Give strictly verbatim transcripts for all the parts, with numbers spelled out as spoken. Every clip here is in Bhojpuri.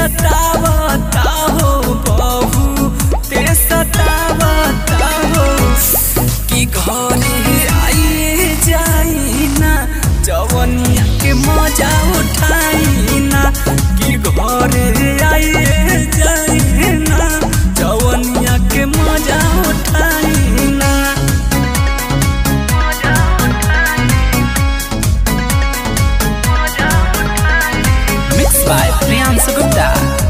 सतावता हो बहुते सतावता हो कि घरे आइए जाई ना जवनिया के मजा उठाई ना कि घरे आइए जाई ना जवनिया के मजा उठाई ना। Mixed by Priyansu Gupta.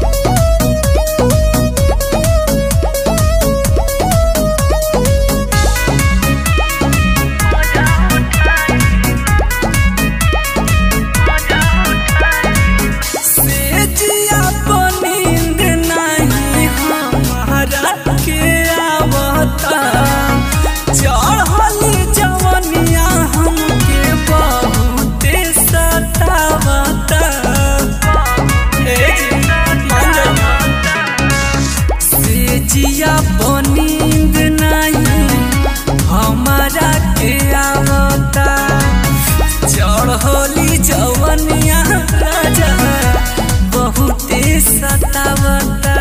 जिया नींद नहीं हमारा के आवता चढ़ली जवनिया राजा बहुते सतावता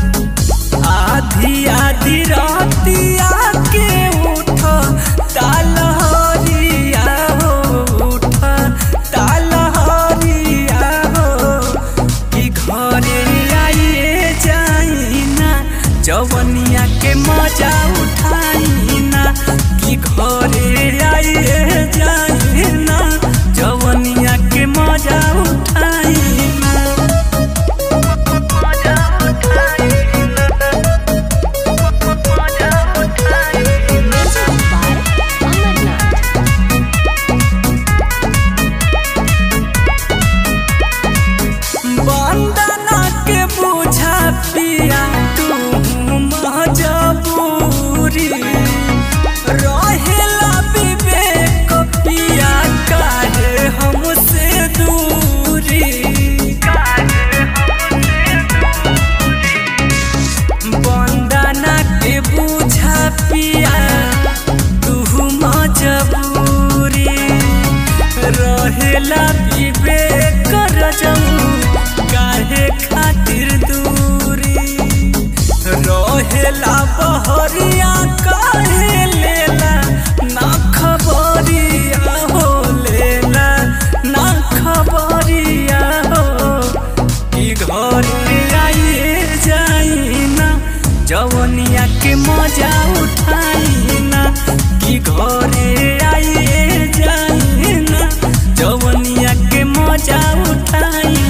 आधी आधी रातिया के उठ तालहरिया हो उठ तालहरिया हो कि घरे आइए जाई ना जवनिया के मजा उठाई ना कि घरे आइए जाई ना जवनिया के मजा उठाई ना। मजा उठाई मजा उठाई बंदना के बुझा पिया मजबूरी रहेला विवेक पिया काहे हमसे दूरी बंदना के बुझा पिया तू मजबूरी रहेला विवेक रजऊ काहे खातिर दूरी रहेला बहरिया काहे लेला ना खबरिया हो लेला ना खबरिया हो कि घरे आइए जाई ना जवनिया के मजा उठाई ना कि घरे आइए जाई ना जवनिया के मजा उठाई